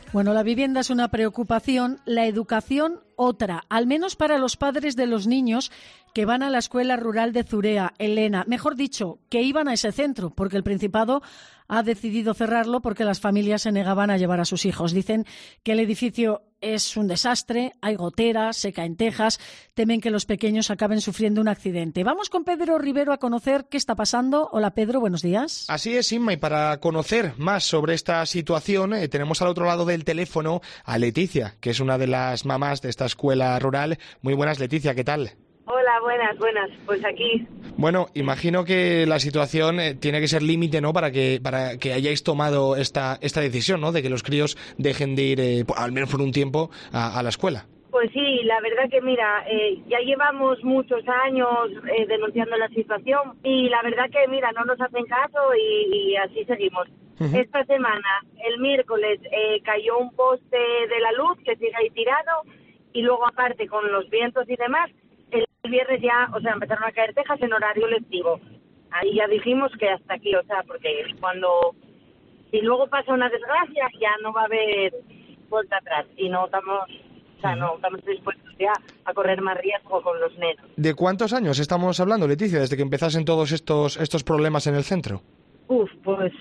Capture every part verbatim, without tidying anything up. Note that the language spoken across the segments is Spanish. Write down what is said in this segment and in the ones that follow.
Bueno, la vivienda es una preocupación, la educación otra, al menos para los padres de los niños que van a la escuela rural de Zurea, Elena. Mejor dicho, que iban a ese centro, porque el Principado ha decidido cerrarlo porque las familias se negaban a llevar a sus hijos. Dicen que el edificio es un desastre, hay goteras, se caen tejas, temen que los pequeños acaben sufriendo un accidente. Vamos con Pedro Rivero a conocer qué está pasando. Hola Pedro, buenos días. Así es, Inma, y para conocer más sobre esta situación eh, tenemos al otro lado del teléfono a Leticia, que es una de las mamás de esta escuela rural. Muy buenas, Leticia, ¿qué tal? Hola, buenas, buenas. Pues aquí. Bueno, imagino que la situación eh, tiene que ser límite, ¿no? Para que para que hayáis tomado esta esta decisión, ¿no? De que los críos dejen de ir, eh, al menos por un tiempo, a, a la escuela. Pues sí, la verdad que mira, eh, ya llevamos muchos años eh, denunciando la situación y la verdad que mira, no nos hacen caso y, y así seguimos. Uh-huh. Esta semana, el miércoles, eh, cayó un poste de la luz que sigue ahí tirado y luego aparte con los vientos y demás, el viernes ya, o sea, empezaron a caer tejas en horario lectivo. Ahí ya dijimos que hasta aquí, o sea, porque cuando, si luego pasa una desgracia, ya no va a haber vuelta atrás y no estamos, o sea, no estamos dispuestos ya a correr más riesgo con los nenos. ¿De cuántos años estamos hablando, Leticia, desde que empezasen todos estos estos problemas en el centro? Uf, pues,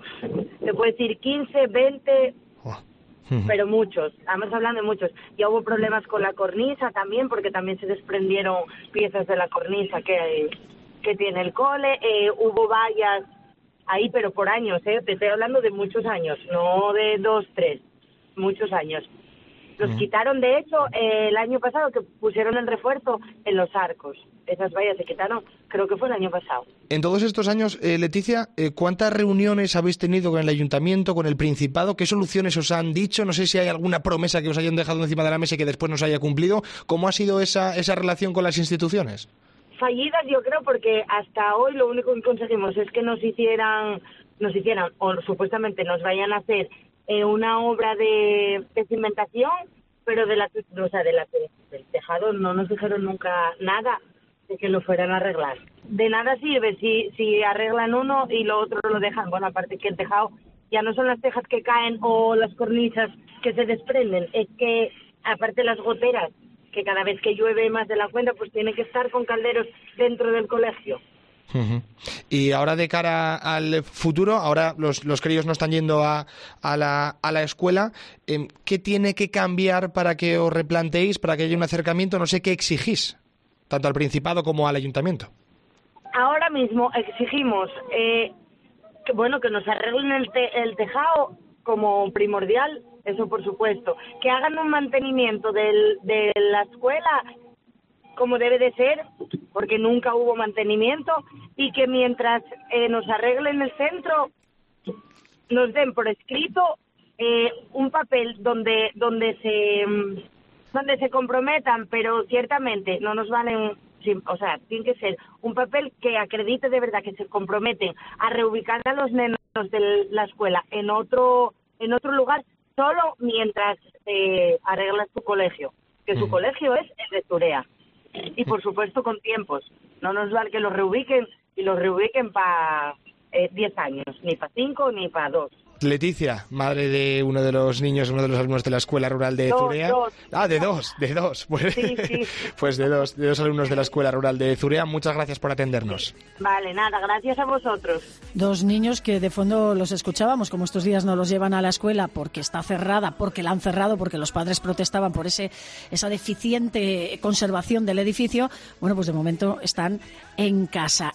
te puedo decir quince, veinte... Oh. Pero muchos, estamos hablando de muchos. Ya hubo problemas con la cornisa también, porque también se desprendieron piezas de la cornisa que, que tiene el cole. Eh, hubo vallas ahí, pero por años, ¿eh? Te estoy hablando de muchos años, no de dos, tres, muchos años. Los uh-huh. quitaron, de hecho, eh, el año pasado, que pusieron el refuerzo en los arcos. Esas vallas se quitaron, creo que fue el año pasado. En todos estos años, eh, Leticia, eh, ¿cuántas reuniones habéis tenido con el Ayuntamiento, con el Principado? ¿Qué soluciones os han dicho? No sé si hay alguna promesa que os hayan dejado encima de la mesa y que después no se haya cumplido. ¿Cómo ha sido esa, esa relación con las instituciones? Fallidas, yo creo, porque hasta hoy lo único que conseguimos es que nos hicieran, nos hicieran o supuestamente nos vayan a hacer eh, una obra de, de cimentación, pero de la, o sea, de la, del tejado no nos dijeron nunca nada de que lo fueran a arreglar. De nada sirve si si arreglan uno y lo otro lo dejan. Bueno, aparte que el tejado ya no son las tejas que caen o las cornisas que se desprenden, es que aparte las goteras, que cada vez que llueve más de la cuenta, pues tiene que estar con calderos dentro del colegio. Uh-huh. Y ahora de cara al futuro, ahora los, los críos no están yendo a, a, la, a la escuela, eh, ¿qué tiene que cambiar para que os replanteéis, para que haya un acercamiento? No sé qué exigís, tanto al Principado como al Ayuntamiento. Ahora mismo exigimos eh, que, bueno, que nos arreglen el, te, el tejado como primordial, eso por supuesto, que hagan un mantenimiento del, de la escuela como debe de ser, porque nunca hubo mantenimiento, y que mientras eh, nos arreglen el centro, nos den por escrito eh, un papel donde donde se donde se comprometan, pero ciertamente no nos valen, o sea, tiene que ser un papel que acredite de verdad que se comprometen a reubicar a los nenos de la escuela en otro en otro lugar, solo mientras eh, arregla su colegio, que su mm. colegio es el de Zurea. Y por supuesto con tiempos, no nos vale que los reubiquen y los reubiquen para eh, diez años, ni para cinco ni para dos. Leticia, madre de uno de los niños, uno de los alumnos de la escuela rural de dos, Zurea. Dos. Ah, de dos, de dos. Pues, sí, sí. pues de dos, de dos alumnos de la escuela rural de Zurea. Muchas gracias por atendernos. Vale, nada, gracias a vosotros. Dos niños que de fondo los escuchábamos, como estos días no los llevan a la escuela porque está cerrada, porque la han cerrado, porque los padres protestaban por ese esa deficiente conservación del edificio. Bueno, pues de momento están en casa.